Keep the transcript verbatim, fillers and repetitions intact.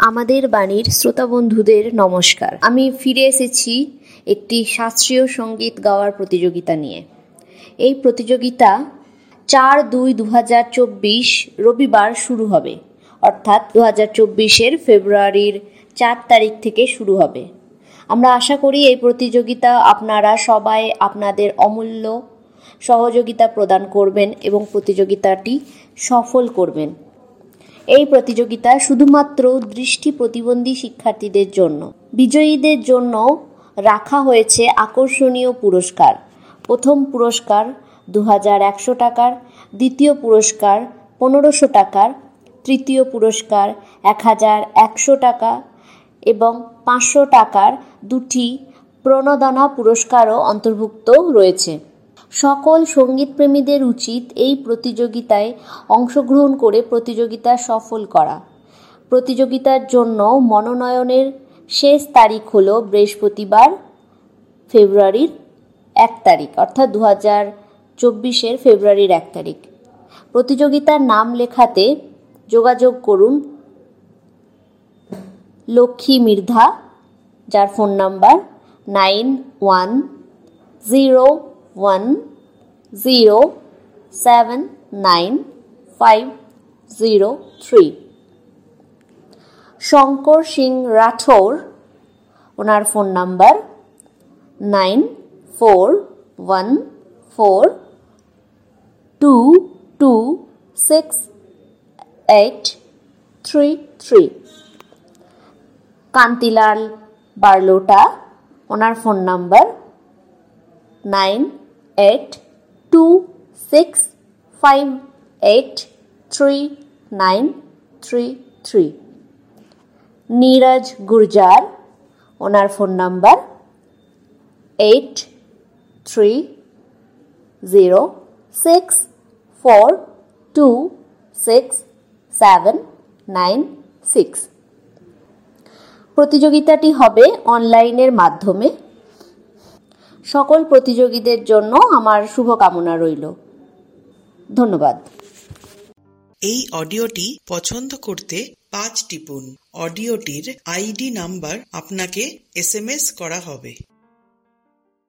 আমাদের বাণীর শ্রোতা বন্ধুদের নমস্কার। আমি ফিরে এসেছি একটি শাস্ত্রীয় সঙ্গীত গাওয়ার প্রতিযোগিতা নিয়ে। এই প্রতিযোগিতা চার দুই দু হাজার চব্বিশ রবিবার শুরু হবে, অর্থাৎ দু হাজার চব্বিশের ফেব্রুয়ারির চার তারিখ থেকে শুরু হবে। আমরা আশা করি এই প্রতিযোগিতা আপনারা সবাই আপনাদের অমূল্য সহযোগিতা প্রদান করবেন এবং প্রতিযোগিতাটি সফল করবেন। এই প্রতিযোগিতা শুধুমাত্র দৃষ্টি প্রতিবন্ধী শিক্ষার্থীদের জন্য। বিজয়ীদের জন্য রাখা হয়েছে আকর্ষণীয় পুরস্কার। প্রথম পুরস্কার দু হাজার একশো টাকার, দ্বিতীয় পুরস্কার পনেরোশো টাকার, তৃতীয় পুরস্কার এক হাজার একশো টাকা এবং পাঁচশো টাকার দুটি প্রণোদনা পুরস্কারও অন্তর্ভুক্ত রয়েছে। সকল সঙ্গীতপ্রেমীদের উচিত এই প্রতিযোগিতায় অংশগ্রহণ করে প্রতিযোগিতা সফল করা। প্রতিযোগিতার জন্য মনোনয়নের শেষ তারিখ হল বৃহস্পতিবার ফেব্রুয়ারির এক তারিখ, অর্থাৎ দু হাজার চব্বিশের ফেব্রুয়ারির এক তারিখ। প্রতিযোগিতার নাম লেখাতে যোগাযোগ করুন লক্ষ্মী মৃধা, যার phone number nine one zero one zero seven nine five zero three. Shankar Singh Rathore, ওনার phone number nine four one four two two six eight three three. Kantilal Barlota, ওনার phone number nine eight two six five eight three nine three three. Neeraj Gurjar, ওনার phone number eight three zero six four two six seven nine six. প্রতিযোগিতাটি হবে অনলাইনের মাধ্যমে। সকল প্রতিযোগীদের জন্য আমার শুভকামনা রইল। ধন্যবাদ। এই অডিওটি পছন্দ করতে পাঁচ টিপুন। অডিওটির আইডি নাম্বার আপনাকে এস এম এস করা হবে।